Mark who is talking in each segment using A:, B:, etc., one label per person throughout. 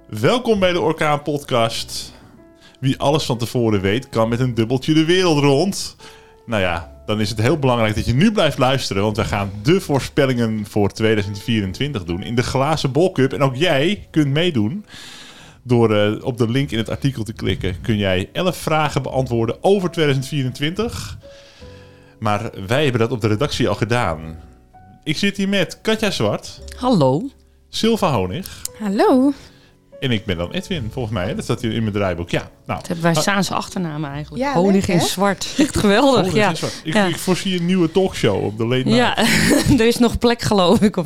A: Welkom bij de Orkaan Podcast. Wie alles van tevoren weet, kan met een dubbeltje de wereld rond. Nou ja, dan is het heel belangrijk dat je nu blijft luisteren, want wij gaan de voorspellingen voor 2024 doen in de Glazen Bol Cup. En ook jij kunt meedoen. Door op de link in het artikel te klikken kun jij 11 vragen beantwoorden over 2024. Maar wij hebben dat op de redactie al gedaan. Ik zit hier met Katja Zwart.
B: Hallo.
A: Silva Honig.
C: Hallo.
A: En ik ben dan Edwin, volgens mij. Hè? Dat staat hier in mijn draaiboek. Ja, nou.
B: Dat hebben wij Saanse achternamen eigenlijk.
C: Ja,
B: Honig
C: leuk,
B: in
C: hè?
B: zwart. Echt geweldig.
A: Honig
B: Ja.
A: in zwart.
B: Ja.
A: Ik voorzie een nieuwe talkshow op de Late Night.
B: Ja, er is nog plek geloof ik op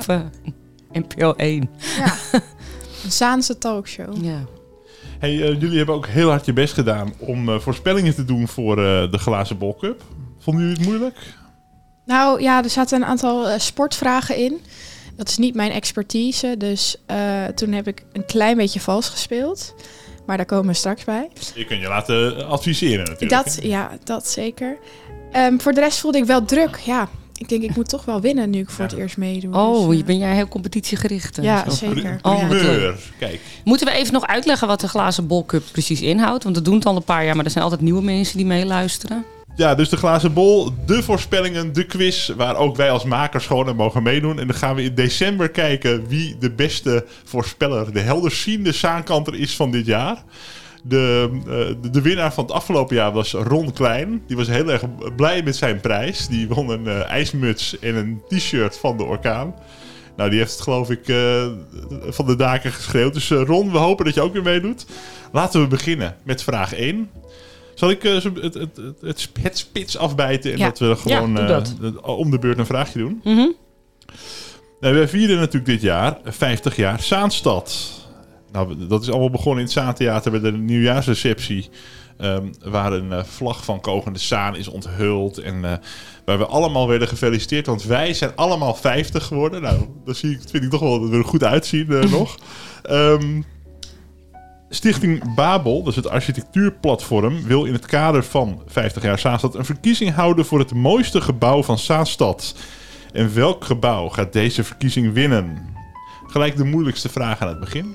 B: NPO 1.
C: Ja. Een Zaanse talkshow.
B: Ja.
A: Hey, jullie hebben ook heel hard je best gedaan om voorspellingen te doen voor de Glazen Bol Cup. Vonden jullie het moeilijk?
C: Nou ja, er zaten een aantal sportvragen in. Dat is niet mijn expertise, dus toen heb ik een klein beetje vals gespeeld. Maar daar komen we straks bij.
A: Je kunt je laten adviseren natuurlijk.
C: Dat zeker. Voor de rest voelde ik wel druk. Ja, ik denk ik moet toch wel winnen nu ik voor het eerst meedoe.
B: Oh,
C: dus,
B: ben jij heel competitiegericht?
C: Ja,
B: Zo.
C: zeker.
B: Oh, wat
A: Primeur. Kijk.
B: Moeten we even nog uitleggen wat de Glazen Bol Cup precies inhoudt? Want dat doen het al een paar jaar, maar er zijn altijd nieuwe mensen die meeluisteren.
A: Ja, dus de Glazen Bol, de voorspellingen, de quiz, waar ook wij als makers gewoon aan mogen meedoen. En dan gaan we in december kijken wie de beste voorspeller, de helderziende zaankanter is van dit jaar. De winnaar van het afgelopen jaar was Ron Klein. Die was heel erg blij met zijn prijs. Die won een ijsmuts en een t-shirt van de Orkaan. Nou, die heeft het geloof ik van de daken geschreeuwd. Dus Ron, we hopen dat je ook weer meedoet. Laten we beginnen met vraag 1. Zal ik het spits afbijten en dat we gewoon om de beurt een vraagje doen?
B: Mm-hmm.
A: Nou, wij vieren natuurlijk dit jaar 50 jaar Zaanstad. Nou, dat is allemaal begonnen in het Zaantheater bij de nieuwjaarsreceptie. Waar een vlag van Kogende Zaan is onthuld. En waar we allemaal werden gefeliciteerd. Want wij zijn allemaal 50 geworden. Nou, dat vind ik toch wel dat we er goed uitzien nog. Stichting Babel, dus het architectuurplatform, wil in het kader van 50 jaar Zaanstad een verkiezing houden voor het mooiste gebouw van Zaanstad. En welk gebouw gaat deze verkiezing winnen? Gelijk de moeilijkste vraag aan het begin.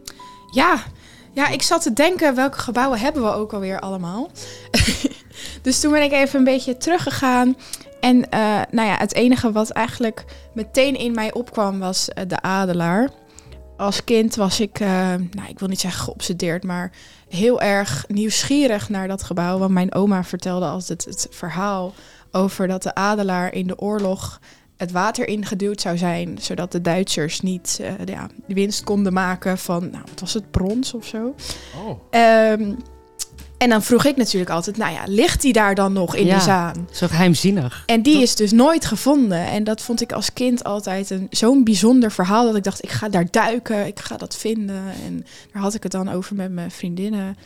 C: Ja, ik zat te denken, welke gebouwen hebben we ook alweer allemaal? Dus toen ben ik even een beetje teruggegaan. En het enige wat eigenlijk meteen in mij opkwam was de Adelaar. Als kind was ik, ik wil niet zeggen geobsedeerd, maar heel erg nieuwsgierig naar dat gebouw. Want mijn oma vertelde altijd het verhaal over dat de Adelaar in de oorlog het water ingeduwd zou zijn, zodat de Duitsers niet de winst konden maken van, wat was het, brons of zo.
A: Oh.
C: En dan vroeg ik natuurlijk altijd, ligt die daar dan nog in de Zaan?
B: Zo geheimzinnig.
C: En die is dus nooit gevonden. En dat vond ik als kind altijd zo'n bijzonder verhaal, dat ik dacht, ik ga daar duiken, ik ga dat vinden. En daar had ik het dan over met mijn vriendinnen.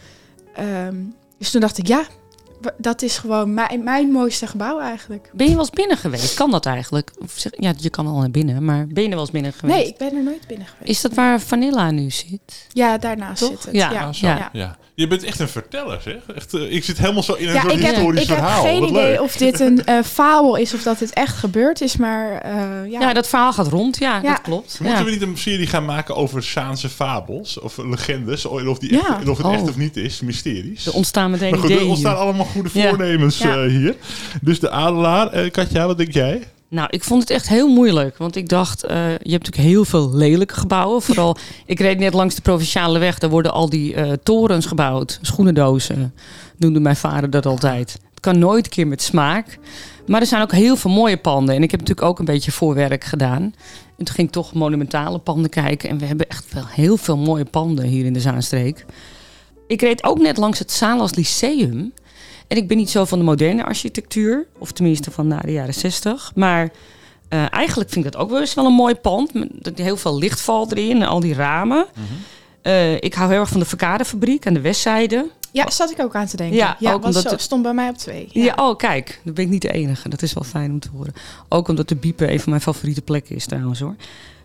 C: Dus toen dacht ik, dat is gewoon mijn mooiste gebouw eigenlijk.
B: Ben je wel eens binnen geweest? Kan dat eigenlijk? Ja, je kan al naar binnen, maar ben je er wel eens binnen geweest?
C: Nee, ik ben er nooit binnen geweest.
B: Is dat waar Vanilla nu zit?
C: Ja, daarnaast
B: Toch?
C: zit het.
B: Ja.
A: Je bent echt een verteller, zeg. Echt, ik zit helemaal zo in een soort
C: ik
A: historisch verhaal.
C: heb geen
A: Wat
C: idee
A: leuk.
C: of dit een fabel is of dat het echt gebeurd is, maar
B: Ja, dat verhaal gaat rond. Ja, dat klopt.
A: Moeten
B: Ja.
A: we niet een serie gaan maken over Zaanse fabels of legendes? Of het echt of niet is, mysteries.
B: Er ontstaan meteen
A: Maar goed,
B: ideeën.
A: er ontstaan allemaal goede voornemens hier. Dus de Adelaar. Katja, wat denk jij?
B: Nou, ik vond het echt heel moeilijk. Want ik dacht, je hebt natuurlijk heel veel lelijke gebouwen. Vooral, ik reed net langs de Provinciale Weg. Daar worden al die torens gebouwd. Schoenendozen, noemde mijn vader dat altijd. Het kan nooit een keer met smaak. Maar er zijn ook heel veel mooie panden. En ik heb natuurlijk ook een beetje voorwerk gedaan. En toen ging ik toch monumentale panden kijken. En we hebben echt wel heel veel mooie panden hier in de Zaanstreek. Ik reed ook net langs het Saanlas Lyceum. En ik ben niet zo van de moderne architectuur. Of tenminste van na de jaren 60. Maar eigenlijk vind ik dat ook wel eens wel een mooi pand. Met heel veel licht valt erin en al die ramen. Mm-hmm. Ik hou heel erg van de Verkadefabriek aan de westzijde.
C: Ja, zat ik ook aan te denken.
B: Ja, ook omdat
C: het stond bij mij op 2.
B: Ja, kijk. Dan ben ik niet de enige. Dat is wel fijn om te horen. Ook omdat de Biepen een van mijn favoriete plekken is trouwens hoor.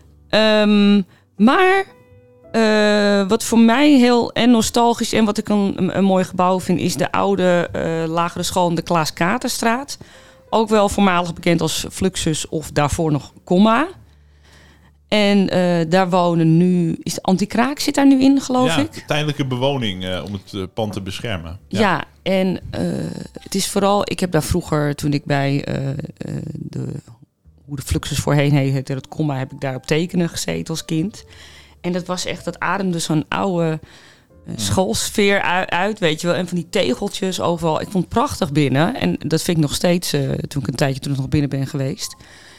B: Maar wat voor mij heel nostalgisch en wat ik een mooi gebouw vind, is de oude lagere school in de Klaas Katerstraat. Ook wel voormalig bekend als Fluxus of daarvoor nog Comma. En daar wonen nu... Is de Anti-Kraak zit daar nu in, geloof ik?
A: Tijdelijke bewoning om het pand te beschermen.
B: Ja, en het is vooral... Ik heb daar vroeger, toen ik bij hoe de Fluxus voorheen heette, het Comma, heb ik daar op tekenen gezeten als kind. En dat was echt, dat ademde zo'n oude schoolsfeer uit, weet je wel. En van die tegeltjes overal. Ik vond het prachtig binnen. En dat vind ik nog steeds, toen ik nog binnen ben geweest.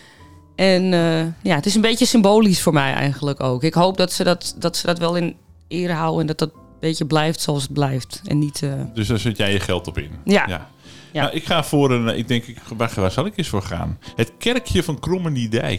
B: En het is een beetje symbolisch voor mij eigenlijk ook. Ik hoop dat ze dat wel in ere houden en dat dat een beetje blijft zoals het blijft. En niet,
A: Dus daar zet jij je geld op in?
B: Ja.
A: Nou, ik ga voor waar zal ik eens voor gaan? Het kerkje van Krommeniedijk.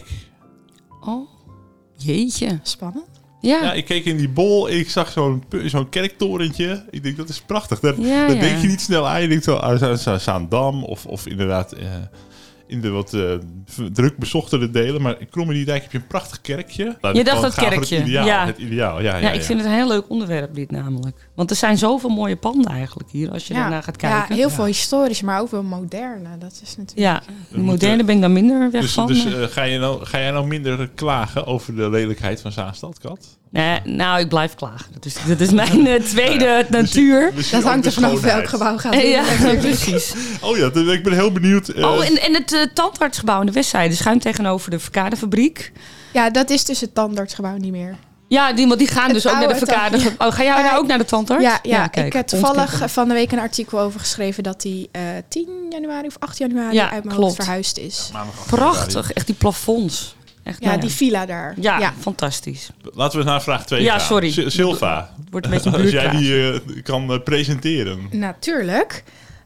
B: Oh, jeetje.
C: Spannend.
B: Ja,
A: Ik keek in die bol en ik zag zo'n kerktorentje. Ik denk, dat is prachtig. Daar denk je niet snel aan. Je denkt zo, Zaandam of inderdaad in de wat druk bezochte delen. Maar in Krommeniedijk heb je een prachtig kerkje.
B: Je dacht dat kerkje.
A: Het ideaal. Ja,
B: ik vind het een heel leuk onderwerp dit namelijk. Want er zijn zoveel mooie panden eigenlijk hier, als je daarnaar gaat kijken.
C: Ja, heel veel historisch, maar ook wel moderne. Dat is natuurlijk...
B: Ja, de moderne ben ik dan minder weg van.
A: Dus ga jij nou minder klagen over de lelijkheid van Zaanstad, Kat?
B: Nee, nou, ik blijf klagen. Dat is mijn tweede natuur.
C: Dat hangt er vanaf welk gebouw gaat doen.
B: Ja, precies.
A: Oh ja, ik ben heel benieuwd.
B: En het tandartsgebouw aan de westzijde, schuin tegenover de verkadefabriek.
C: Ja, dat is dus het tandartsgebouw niet meer.
B: Ja, die gaan dus ook naar de verkade. Oh, ga jij nou ook naar de tandarts?
C: Ja, kijk, ik heb toevallig van de week een artikel over geschreven dat die 10 januari of 8 januari uit mijn hoofd verhuisd is.
B: Prachtig, echt die plafonds. Echt,
C: die villa daar.
B: Ja, fantastisch.
A: Laten we eens naar vraag 2 gaan.
B: Sorry.
A: Silva,
B: wordt een beetje
A: als jij die kan presenteren.
C: Natuurlijk.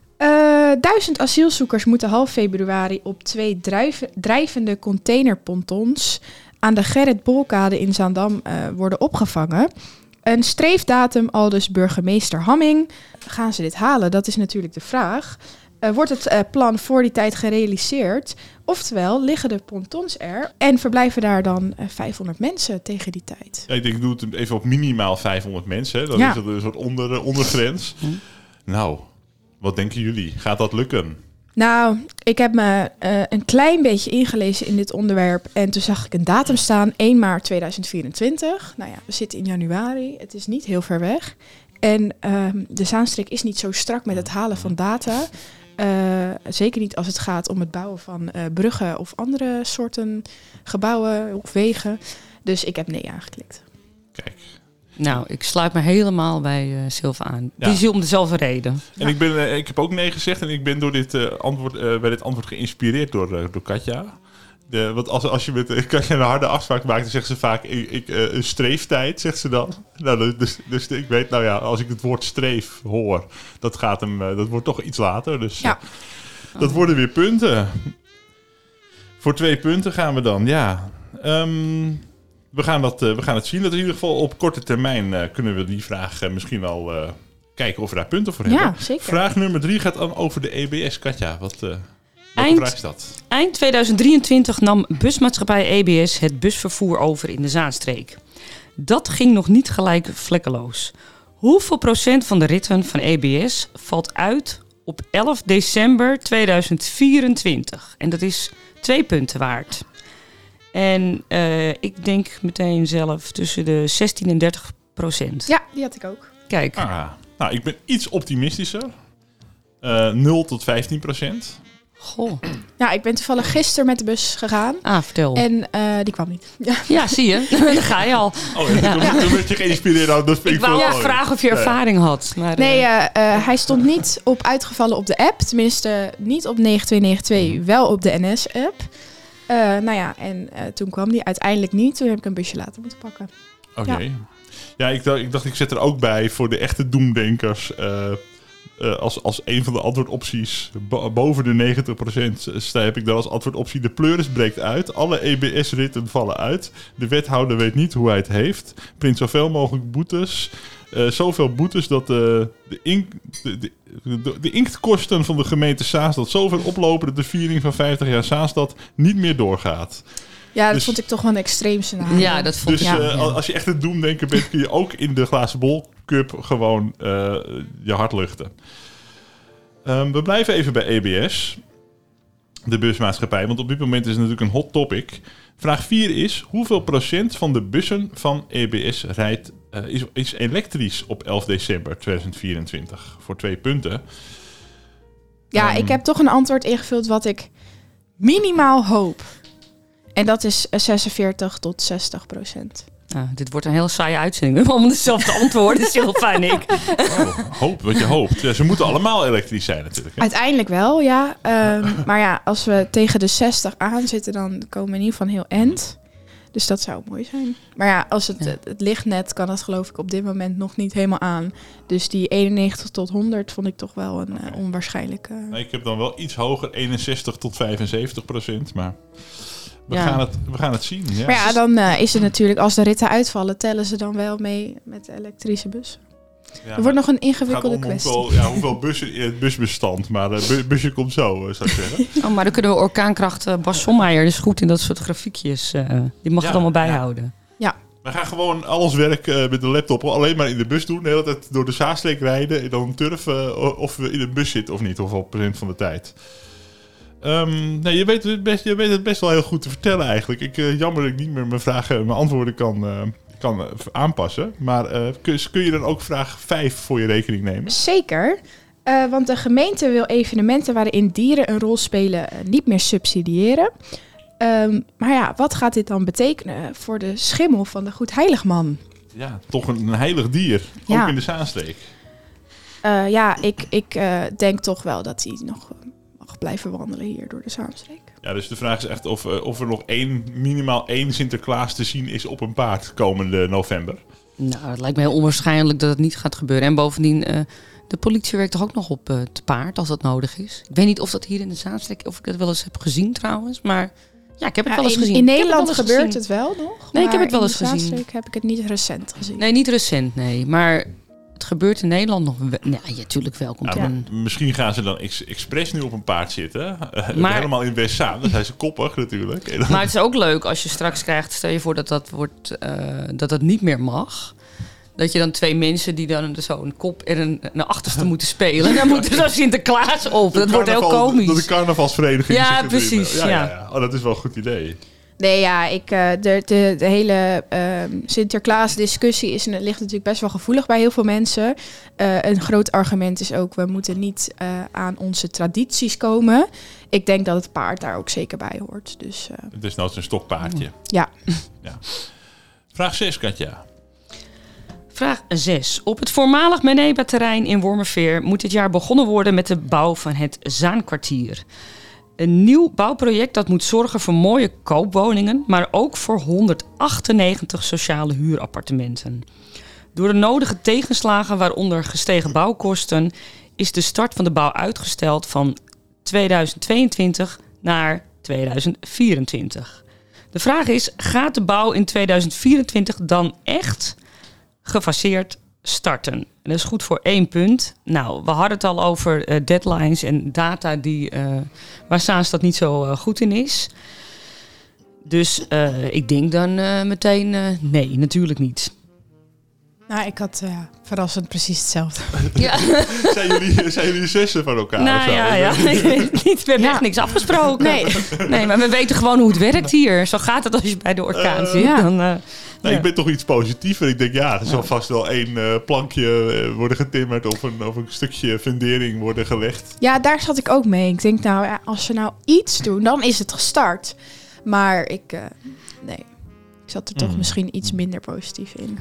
C: 1000 asielzoekers moeten half februari op 2 drijvende containerpontons aan de Gerrit Bolkade in Zaandam worden opgevangen. Een streefdatum aldus burgemeester Hamming. Gaan ze dit halen? Dat is natuurlijk de vraag. Wordt het plan voor die tijd gerealiseerd? Oftewel, liggen de pontons er en verblijven daar dan 500 mensen tegen die tijd?
A: Ja, ik denk, ik doe het even op minimaal 500 mensen. Hè. Dan is het een soort ondergrens. Nou, wat denken jullie? Gaat dat lukken?
C: Nou, ik heb me een klein beetje ingelezen in dit onderwerp. En toen zag ik een datum staan, 1 maart 2024. Nou ja, we zitten in januari. Het is niet heel ver weg. En de Zaanstreek is niet zo strak met het halen van data. Zeker niet als het gaat om het bouwen van bruggen of andere soorten gebouwen of wegen. Dus ik heb nee aangeklikt.
A: Kijk.
B: Nou, ik sluit me helemaal bij Silva aan. Ja. Die is om dezelfde reden.
A: En ik heb ook nee gezegd en ik ben door dit antwoord, bij dit antwoord geïnspireerd door Katja. Want als je met Katja een harde afspraak maakt, dan zegt ze vaak een streeftijd, zegt ze dan. Nou, dus ik weet, nou ja, als ik het woord streef hoor, dat wordt toch iets later. Dus dat worden weer punten. Voor 2 punten gaan we dan, ja. We gaan het zien. Dat in ieder geval op korte termijn kunnen we die vraag misschien wel kijken of we daar punten voor hebben.
C: Ja, zeker.
A: Vraag nummer 3 gaat dan over de EBS. Katja, welke vraag is dat?
B: Eind 2023 nam busmaatschappij EBS het busvervoer over in de Zaanstreek. Dat ging nog niet gelijk vlekkeloos. Hoeveel procent van de ritten van EBS valt uit op 11 december 2024? En dat is 2 punten waard. En ik denk meteen zelf tussen de 16 en 30%.
C: Ja, die had ik ook.
B: Kijk.
A: Nou, ik ben iets optimistischer. 0 tot 15%.
B: Goh.
C: Ja, ik ben toevallig gisteren met de bus gegaan.
B: Vertel.
C: En die kwam niet.
B: Ja, zie je. Dan ga je al.
A: Toen werd je geïnspireerd.
B: Ik wou vragen of je ervaring had. Maar,
C: nee, hij stond niet op uitgevallen op de app. Tenminste, niet op 9292, wel op de NS-app. En toen kwam die uiteindelijk niet. Toen heb ik een busje later moeten pakken.
A: Oké. Ja, ik dacht, ik zet er ook bij voor de echte doemdenkers. Als een van de antwoordopties boven de 90% heb ik dan als antwoordoptie: de pleuris breekt uit. Alle EBS-ritten vallen uit. De wethouder weet niet hoe hij het heeft. Print zoveel mogelijk boetes. Zoveel boetes dat de inktkosten van de gemeente Zaanstad zoveel oplopen dat de viering van 50 jaar Zaanstad niet meer doorgaat.
C: Ja, dat vond ik toch wel een extreem scenario.
B: Ja, dat vond ik.
A: Als je echt een doemdenker bent, kun je ook in de glazen bol cup gewoon je hart luchten. We blijven even bij EBS, de busmaatschappij, want op dit moment is het natuurlijk een hot topic. Vraag 4 is: hoeveel procent van de bussen van EBS rijdt is elektrisch op 11 december 2024? Voor 2 punten.
C: Ja, ik heb toch een antwoord ingevuld wat ik minimaal hoop. En dat is 46 tot 60%.
B: Nou, dit wordt een heel saaie uitzending. We hebben allemaal dezelfde antwoorden, Silva en ik.
A: Hoop, wat je hoopt. Ja, ze moeten allemaal elektrisch zijn natuurlijk. Hè?
C: Uiteindelijk wel, ja. Maar ja, als we tegen de 60 aan zitten, dan komen we in ieder geval heel end. Dus dat zou mooi zijn. Maar ja, als het lichtnet kan dat geloof ik op dit moment nog niet helemaal aan. Dus die 91 tot 100 vond ik toch wel een onwaarschijnlijke...
A: Ik heb dan wel iets hoger, 61 tot 75%. Maar we gaan het zien. Ja.
C: Maar ja, dan is het natuurlijk, als de ritten uitvallen, tellen ze dan wel mee met de elektrische bussen. Ja, er wordt nog een ingewikkelde kwestie.
A: Hoeveel bussen in het busbestand. Maar het busje komt zo, zou ik zeggen.
B: Maar dan kunnen we orkaankracht Bas Sommeijer is goed in dat soort grafiekjes. Die mag het allemaal bijhouden.
C: Ja.
A: We gaan gewoon al ons werk met de laptop alleen maar in de bus doen. De hele tijd door de Zaanstreek rijden. En dan turven of we in de bus zitten of niet. Hoeveel procent van de tijd. Nee, je weet het best wel heel goed te vertellen eigenlijk. Jammer dat ik niet meer mijn antwoorden kan aanpassen. Maar kun je dan ook vraag 5 voor je rekening nemen?
C: Zeker. Want de gemeente wil evenementen waarin dieren een rol spelen niet meer subsidiëren. Maar ja, wat gaat dit dan betekenen voor de schimmel van de Goedheiligman?
A: Ja, toch een heilig dier. Ook in de Zaanstreek.
C: Ik denk toch wel dat hij nog mag blijven wandelen hier door de Zaanstreek.
A: Ja, dus de vraag is echt of er nog minimaal één Sinterklaas te zien is op een paard komende november.
B: Nou, het lijkt me heel onwaarschijnlijk dat het niet gaat gebeuren. En bovendien, de politie werkt toch ook nog op te paard als dat nodig is. Ik weet niet of dat hier in de Zaanstreek, of ik dat wel eens heb gezien trouwens, maar ja, ik heb het wel eens gezien.
C: In Nederland gebeurt het wel nog.
B: Nee, ik heb het wel eens gezien.
C: In de Zaanstreek heb ik het niet recent gezien.
B: Nee, niet recent, nee. Maar het gebeurt in Nederland nog wel. Ja, natuurlijk wel.
A: Misschien gaan ze dan expres nu op een paard zitten. Maar helemaal in West-Zaan. Dan zijn ze koppig natuurlijk.
B: Maar het is ook leuk als je straks krijgt... Stel je voor dat dat niet meer mag. Dat je dan 2 mensen die dan zo een kop en een achterste moeten spelen. En dan moeten ze Sinterklaas op. Dat wordt heel komisch.
A: Dat de carnavalsvereniging.
B: Ja, precies. Ja.
A: Oh, dat is wel een goed idee.
C: Nee, ja, de hele Sinterklaas-discussie ligt natuurlijk best wel gevoelig bij heel veel mensen. Een groot argument is ook, we moeten niet aan onze tradities komen. Ik denk dat het paard daar ook zeker bij hoort. Dus,
A: het is nou een stokpaardje.
C: Ja.
A: Vraag 6, Katja.
B: Vraag 6. Op het voormalig Meneba-terrein in Wormerveer moet dit jaar begonnen worden met de bouw van het Zaankwartier. Een nieuw bouwproject dat moet zorgen voor mooie koopwoningen, maar ook voor 198 sociale huurappartementen. Door de nodige tegenslagen, waaronder gestegen bouwkosten, is de start van de bouw uitgesteld van 2022 naar 2024. De vraag is, gaat de bouw in 2024 dan echt gefaseerd starten? En dat is goed voor 1 punt. Nou, we hadden het al over deadlines en data waar Zaanstad niet zo goed in is. Dus ik denk dan meteen nee, natuurlijk niet.
C: Nou, ik had verrassend precies hetzelfde.
B: Ja.
A: zijn jullie zussen van elkaar?
B: Nou ja. Ik weet niet. We hebben echt niks afgesproken. Nee, maar we weten gewoon hoe het werkt hier. Zo gaat het als je bij de orkaan zit. Dan...
A: Ik ben toch iets positiever. Ik denk, er zal vast wel 1 plankje worden getimmerd of een stukje fundering worden gelegd.
C: Ja, daar zat ik ook mee. Ik denk, als ze nou iets doen, dan is het gestart. Maar ik zat er toch misschien iets minder positief in.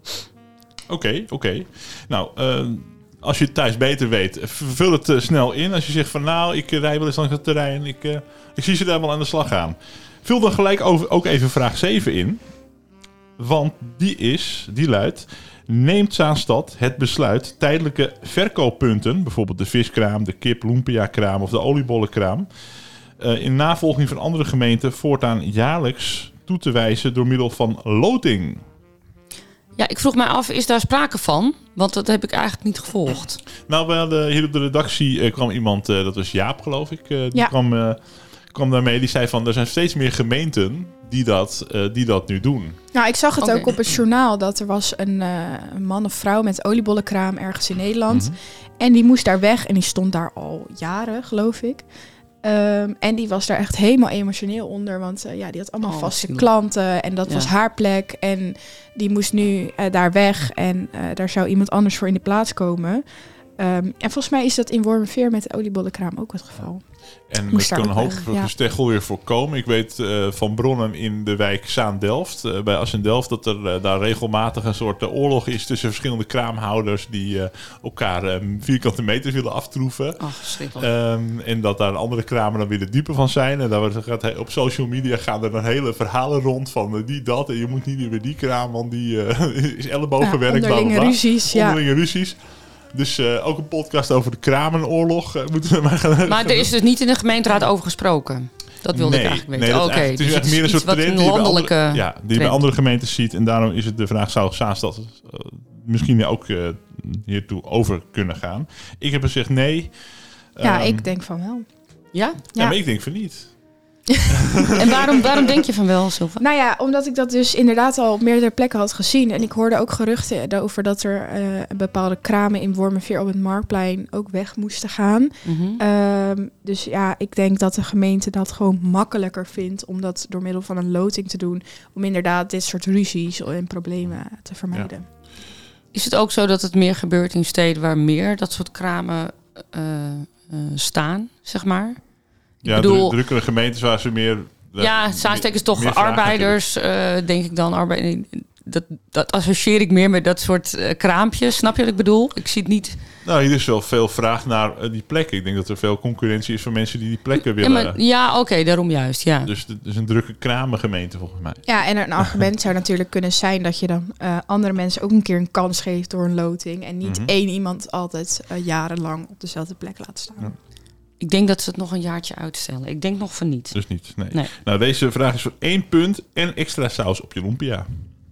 A: Oké. Nou, als je het thuis beter weet, vul het snel in. Als je zegt van, ik rij wel eens langs het terrein. Ik zie ze daar wel aan de slag gaan. Vul dan gelijk ook even vraag 7 in. Want die luidt: neemt Zaanstad het besluit tijdelijke verkooppunten, bijvoorbeeld de viskraam, de kip, lumpia-kraam of de oliebollenkraam, in navolging van andere gemeenten voortaan jaarlijks toe te wijzen door middel van loting?
B: Ja, ik vroeg mij af, is daar sprake van? Want dat heb ik eigenlijk niet gevolgd.
A: Nou, we hadden hier op de redactie kwam iemand, dat was Jaap geloof ik, die kwam daarmee. Die zei van, er zijn steeds meer gemeenten die dat nu doen.
C: Nou, ik zag het ook op het journaal dat er was een man of vrouw met oliebollenkraam ergens in Nederland. Mm-hmm. En die moest daar weg en die stond daar al jaren, geloof ik. En die was daar echt helemaal emotioneel onder. Want die had allemaal vaste
B: zielig.
C: klanten. En dat was haar plek. En die moest nu daar weg. En daar zou iemand anders voor in de plaats komen. En volgens mij is dat in Wormerveer met de oliebollenkraam ook het geval.
A: En
C: Moest
A: dat
C: daar
A: kan
C: ook
A: hopelijk
C: weg, ja.
A: gesteggel weer voorkomen. Ik weet van bronnen in de wijk Zaandelft, bij Assendelft, dat er daar regelmatig een soort oorlog is tussen verschillende kraamhouders die elkaar vierkante meters willen aftroeven.
B: Verschrikkelijk.
A: En dat daar andere kramen dan weer de dupe van zijn. En daar gaat op social media gaan er dan hele verhalen rond van die dat. En je moet niet meer bij die kraam, want die is ellebogenwerk.
C: Onderlinge ruzies.
A: Onderlinge ruzies. Dus ook een podcast over de kramenoorlog moeten we maar gaan.
B: Maar er is dus niet in de gemeenteraad over gesproken. Dat wilde ik eigenlijk weten.
A: Nee, het is echt meer een soort trend die je bij andere gemeentes ziet. En daarom is het de vraag, zou Zaanstad misschien ook hiertoe over kunnen gaan? Ik heb gezegd nee.
C: Ja, ik denk van wel.
B: Ja?
A: Ja, maar ik denk van niet.
B: En waarom denk je van wel, Silva?
C: Nou ja, omdat ik dat dus inderdaad al op meerdere plekken had gezien. En ik hoorde ook geruchten over dat er bepaalde kramen in Wormerveer op het Marktplein ook weg moesten gaan.
B: Mm-hmm.
C: Dus ja, ik denk dat de gemeente dat gewoon makkelijker vindt om dat door middel van een loting te doen. Om inderdaad dit soort ruzies en problemen te vermijden.
B: Ja. Is het ook zo dat het meer gebeurt in steden waar meer dat soort kramen staan, zeg maar?
A: Ja, drukkere gemeentes waar ze meer...
B: Zaansteek is toch arbeiders, denk ik dan. Dat associeer ik meer met dat soort kraampjes. Snap je wat ik bedoel? Ik zie het niet...
A: Nou, hier is wel veel vraag naar die plekken. Ik denk dat er veel concurrentie is van mensen die plekken willen.
B: Oké, daarom juist, ja.
A: Dus het is een drukke kramengemeente volgens mij.
C: Ja, en een argument zou natuurlijk kunnen zijn dat je dan andere mensen ook een keer een kans geeft door een loting. En niet één iemand altijd jarenlang op dezelfde plek laat staan. Ja.
B: Ik denk dat ze het nog een jaartje uitstellen. Ik denk nog van niet.
A: Dus niet, nee. Nou, deze vraag is voor 1 punt en extra saus op je lumpia.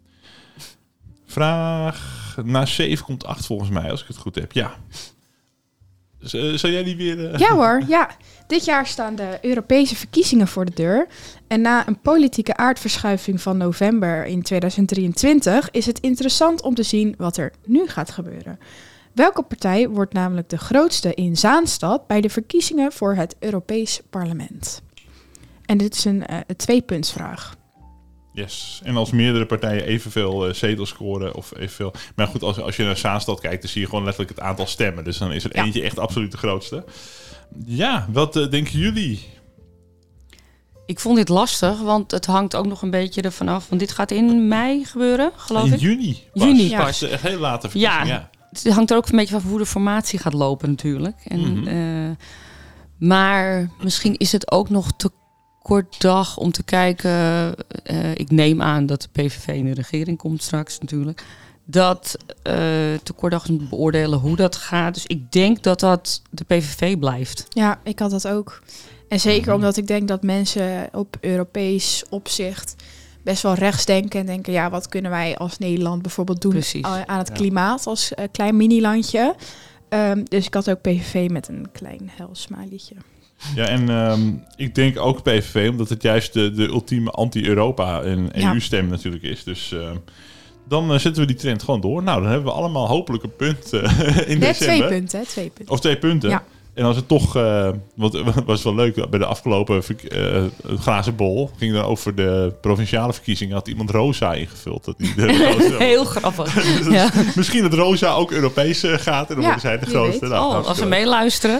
A: Vraag na 7 komt 8 volgens mij, als ik het goed heb. Ja. Zou jij die weer...
C: Ja hoor, ja. Dit jaar staan de Europese verkiezingen voor de deur. En na een politieke aardverschuiving van november in 2023... is het interessant om te zien wat er nu gaat gebeuren. Welke partij wordt namelijk de grootste in Zaanstad bij de verkiezingen voor het Europees Parlement? En dit is een 2-puntsvraag.
A: Yes. En als meerdere partijen evenveel zetels scoren of evenveel... Maar goed, als je naar Zaanstad kijkt, dan zie je gewoon letterlijk het aantal stemmen. Dus dan is er eentje echt absoluut de grootste. Ja, wat denken jullie?
B: Ik vond dit lastig, want het hangt ook nog een beetje ervan af. Want dit gaat in mei gebeuren, geloof ik.
A: In juni pas.
B: Juni pas.
A: Echt heel late verkiezingen, ja.
B: Het hangt er ook een beetje van hoe de formatie gaat lopen natuurlijk. En, maar misschien is het ook nog te kort dag om te kijken. Ik neem aan dat de PVV in de regering komt straks natuurlijk. Dat te kort dag om te beoordelen hoe dat gaat. Dus ik denk dat dat de PVV blijft.
C: Ja, ik had dat ook. En zeker omdat ik denk dat mensen op Europees opzicht best wel rechts denken en denken, ja, wat kunnen wij als Nederland bijvoorbeeld doen aan het klimaat als klein mini-landje. Dus ik had ook PVV met een klein helsmalietje.
A: Ja, en ik denk ook PVV, omdat het juist de ultieme anti-Europa en EU-stem natuurlijk is. Dus dan zetten we die trend gewoon door. Nou, dan hebben we allemaal hopelijk een punt in december.
C: 2 punten, hè? 2 punten.
A: Of 2 punten. Ja. En als het toch, want het was wel leuk, bij de afgelopen glazen bol ging dan over de provinciale verkiezingen, had iemand Rosa ingevuld. Dat die
B: heel grappig.
A: Dus misschien dat Rosa ook Europees gaat en dan worden zij de grootste.
B: Nou, als we meeluisteren.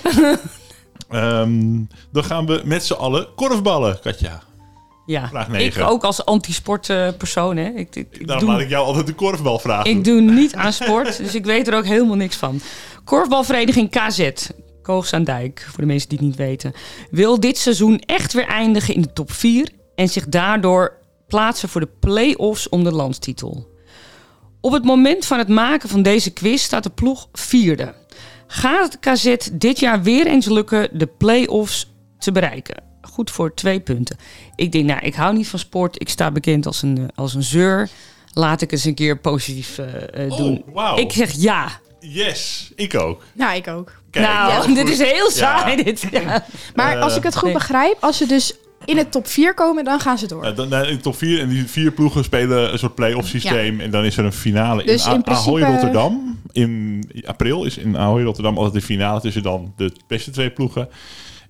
A: Dan gaan we met z'n allen korfballen, Katja.
B: Ja, ik ook als anti-sportpersoon.
A: Daarom laat ik jou altijd de korfbalvraag doen.
B: Ik doe niet aan sport, dus ik weet er ook helemaal niks van. Korfbalvereniging KZ, Koogsaandijk, voor de mensen die het niet weten, wil dit seizoen echt weer eindigen in de top 4 en zich daardoor plaatsen voor de play-offs om de landstitel. Op het moment van het maken van deze quiz staat de ploeg 4e. Gaat het KZ dit jaar weer eens lukken de play-offs te bereiken? Goed voor 2 punten. Ik denk, ik hou niet van sport. Ik sta bekend als een zeur. Laat ik eens een keer positief doen.
A: Wow.
B: Ik zeg ja.
A: Yes, ik ook.
C: Nou, ik ook.
B: Kijk, dit is heel saai. Ja. Dit, ja.
C: Maar als ik het goed begrijp, als ze dus in de top 4 komen, dan gaan ze door.
A: In de top 4 en die 4 ploegen spelen een soort play-off systeem. Ja. En dan is er een finale dus in Ahoy Rotterdam. In april is in Ahoy Rotterdam altijd de finale tussen dan de beste 2 ploegen.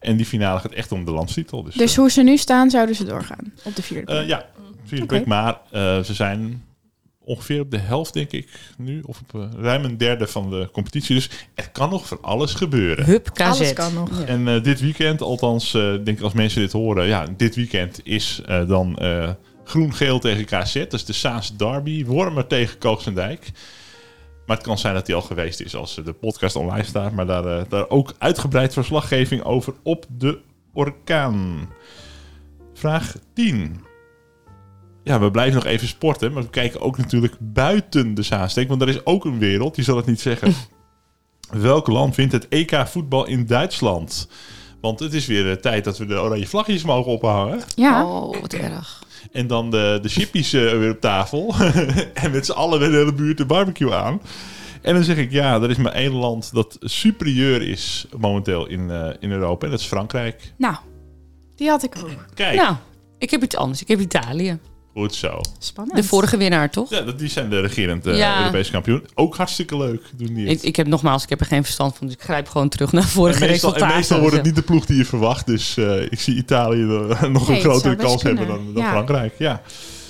A: En die finale gaat echt om de landstitel.
C: Dus hoe ze nu staan, zouden ze doorgaan op de vierde plek?
A: Ja, vierde plek. Maar ze zijn ongeveer op de helft, denk ik, nu. Of op ruim een derde van de competitie. Dus er kan nog van alles gebeuren.
B: Hup, KZ.
C: Alles kan nog.
B: Ja.
A: En dit weekend, althans, denk ik als mensen dit horen... Ja, dit weekend is dan groen-geel tegen KZ. Dat is de Saanse derby. Wormer tegen Kooksendijk. Maar het kan zijn dat die al geweest is als de podcast online staat. Maar daar ook uitgebreid verslaggeving over op de orkaan. Vraag 10. Ja, we blijven nog even sporten. Maar we kijken ook natuurlijk buiten de Zaanstreek. Want er is ook een wereld, die zal het niet zeggen. Welk land vindt het EK voetbal in Duitsland? Want het is weer de tijd dat we de oranje vlaggetjes mogen ophangen.
C: Ja.
B: Oh, wat erg.
A: En dan de chippies weer op tafel. En met z'n allen de hele buurt de barbecue aan. En dan zeg ik, ja, er is maar één land dat superieur is momenteel in Europa. En dat is Frankrijk.
C: Nou, die had ik ook.
A: Kijk,
B: Nou, ik heb iets anders. Ik heb Italië.
A: goed zo.
C: Spannend.
B: De vorige winnaar, toch?
A: Ja, die zijn de regerend
B: Ja.
A: Europese kampioen. Ook hartstikke leuk doen die het.
B: Ik heb nogmaals, ik heb er geen verstand van. Dus ik grijp gewoon terug naar vorige resultaten.
A: En meestal wordt het niet de ploeg die je verwacht. Dus ik zie Italië nog een
C: het
A: grotere
C: zou best
A: kans hebben
C: kunnen.
A: dan
C: Ja.
A: Frankrijk. Ja.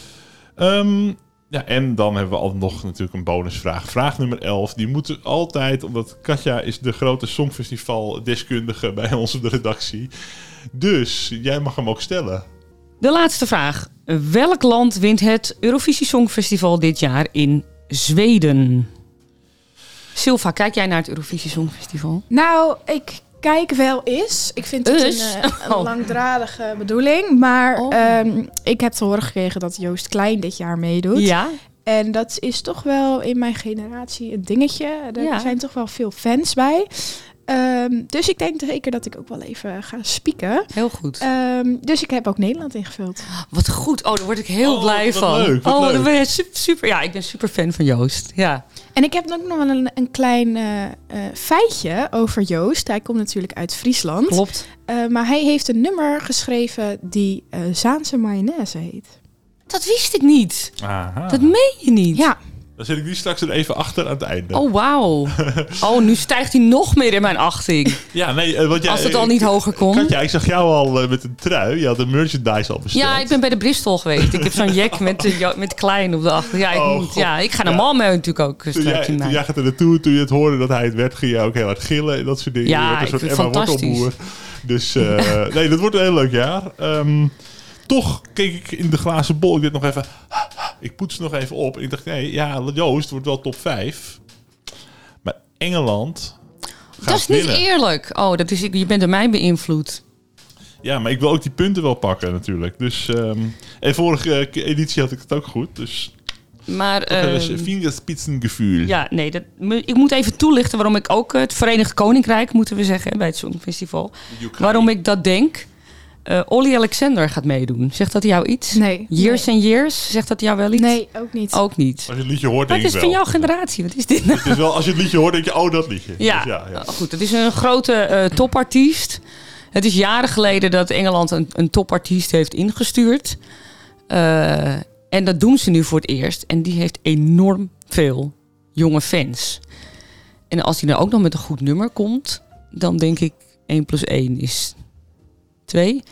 A: Ja, en dan hebben we altijd nog natuurlijk een bonusvraag. Vraag nummer 11. Die moeten altijd, omdat Katja is de grote Songfestival-deskundige bij ons op de redactie. Dus jij mag hem ook stellen.
B: De laatste vraag. Welk land wint het Eurovisie Songfestival dit jaar in Zweden? Silva, kijk jij naar het Eurovisie Songfestival?
C: Nou, ik kijk wel eens. Ik vind het een
B: Oh.
C: langdradige bedoeling. Maar
B: Oh.
C: ik heb te horen gekregen dat Joost Klein dit jaar meedoet.
B: Ja?
C: En dat is toch wel in mijn generatie een dingetje. Er zijn toch wel veel fans bij. Dus ik denk zeker dat ik ook wel even ga spieken.
B: Heel goed.
C: Dus ik heb ook Nederland ingevuld.
B: Wat goed. Oh, daar word ik heel blij
A: wat
B: van.
A: leuk, wat
B: oh,
A: leuk.
B: dan ben je super. Ja, ik ben super fan van Joost. Ja.
C: En ik heb ook nog wel een klein feitje over Joost. Hij komt natuurlijk uit Friesland.
B: Klopt.
C: Maar hij heeft een nummer geschreven die Zaanse mayonaise heet.
B: Dat wist ik niet.
A: Aha.
B: Dat meen je niet.
C: Ja,
A: Dan zet ik die straks er even achter aan het einde.
B: Oh, wauw. Oh, nu stijgt hij nog meer in mijn achting.
A: Ja, nee, want jij,
B: Als het al niet hoger komt.
A: Katja, ik zag jou al met een trui. Je had de merchandise al besteld.
B: Ja, ik ben bij de Bristol geweest. Ik heb zo'n jack met klein op de achter. Ja,
A: God.
B: ik ga naar
A: Ja.
B: Malmö natuurlijk ook
A: Toen
B: straks in
A: jij
B: mei.
A: gaat er naartoe, toen je het hoorde dat hij het werd, ging je ook heel hard gillen en dat soort dingen.
B: Ja,
A: Je werd
B: ik
A: een
B: vind
A: soort
B: het
A: Emma
B: fantastisch.
A: Wortelboer. Dus nee, dat wordt een heel leuk jaar. Toch keek ik in de glazen bol. Ik deed nog even... Ik poets nog even op. En ik dacht, nee, ja, Joost wordt wel top 5. Maar Engeland gaat
B: Dat is niet
A: winnen.
B: eerlijk. Oh, je bent door mij beïnvloed.
A: Ja, maar ik wil ook die punten wel pakken natuurlijk. Dus, en vorige editie had ik het ook goed. Dus
B: Maar
A: vingerspitsengevoel.
B: ja, nee, ik moet even toelichten waarom ik ook het Verenigd Koninkrijk, moeten we zeggen, bij het Songfestival. Waarom ik dat denk. Olly Alexander gaat meedoen. Zegt dat jou iets?
C: nee.
B: Years and Years, zegt dat jou wel iets?
C: Nee, ook niet.
B: Ook niet.
A: Als je het liedje hoort,
B: Maar
A: denk
B: het
A: ik
B: is
A: wel.
B: van jouw generatie. Wat is dit nou?
A: Het is wel, als je het liedje hoort, denk je, oh, dat liedje.
B: Ja,
A: Dus
B: goed. Het is een grote topartiest. Het is jaren geleden dat Engeland een topartiest heeft ingestuurd. En dat doen ze nu voor het eerst. En die heeft enorm veel jonge fans. En als hij dan ook nog met een goed nummer komt, dan denk ik 1 + 1 is 2.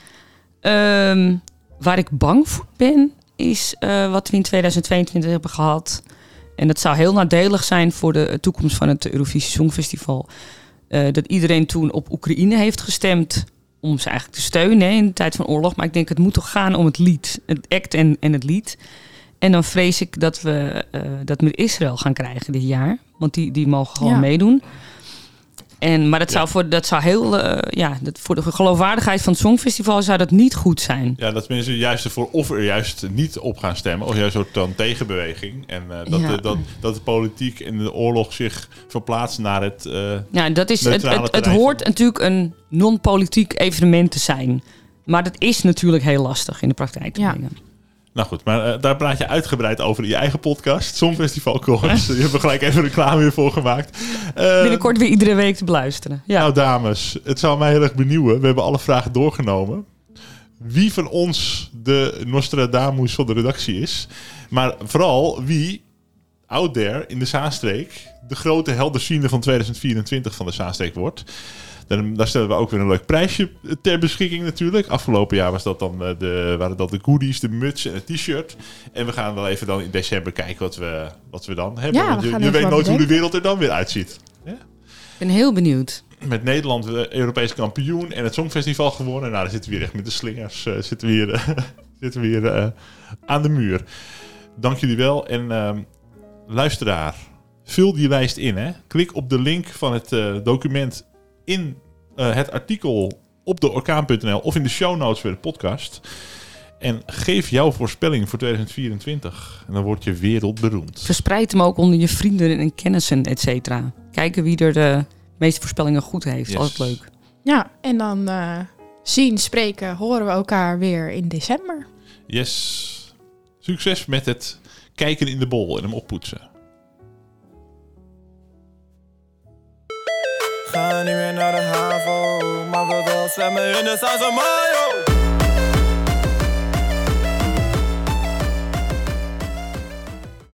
B: Waar ik bang voor ben, is wat we in 2022 hebben gehad. En dat zou heel nadelig zijn voor de toekomst van het Eurovisie Songfestival. Dat iedereen toen op Oekraïne heeft gestemd om ze eigenlijk te steunen in de tijd van oorlog. Maar ik denk, het moet toch gaan om het lied, het act en het lied. En dan vrees ik dat we dat met Israël gaan krijgen dit jaar. Want die mogen gewoon meedoen. Maar dat zou heel, voor de geloofwaardigheid van het Songfestival zou dat niet goed zijn.
A: Ja, dat mensen juist ervoor of er juist niet op gaan stemmen. Of juist een soort dan tegenbeweging. En dat de politiek en de oorlog zich verplaatst naar het
B: Dat is
A: neutrale
B: het
A: terrein.
B: hoort natuurlijk een non-politiek evenement te zijn. Maar dat is natuurlijk heel lastig in de praktijk te brengen.
A: Nou goed, maar daar praat je uitgebreid over in je eigen podcast. Songfestival Chorus. Je hebt er gelijk even reclame weer voor gemaakt.
B: Binnenkort weer iedere week te beluisteren. Ja.
A: Nou dames, het zou mij heel erg benieuwen. We hebben alle vragen doorgenomen. Wie van ons de Nostradamus van de redactie is. Maar vooral wie out there in de Zaanstreek de grote Helderziende van 2024 van de Zaanstreek wordt. Daar stellen we ook weer een leuk prijsje ter beschikking natuurlijk. Afgelopen jaar was dat dan waren dat de goodies, de muts en het t-shirt. En we gaan wel even dan in december kijken wat we dan hebben.
C: Ja,
A: want je weet nooit hoe de wereld er dan weer uitziet. Ja?
B: Ik ben heel benieuwd.
A: Met Nederland Europees kampioen en het Songfestival gewonnen. Nou, dan zitten we hier echt met de slingers zitten we hier aan de muur. Dank jullie wel. En luisteraar, vul die lijst in. Hè? Klik op de link van het document in het artikel op deorkaan.nl of in de show notes bij de podcast. En geef jouw voorspelling voor 2024. En dan word je wereldberoemd.
B: Verspreid hem ook onder je vrienden en kennissen, et cetera. Kijken wie er de meeste voorspellingen goed heeft.
A: Yes.
B: Altijd leuk.
C: Ja, en dan zien, spreken, horen we elkaar weer in december.
A: Yes. Succes met het kijken in de bol en hem oppoetsen.
D: Ga niet meer naar de HAVO, maar wil wel zwemmen in de Zaanse Mayo.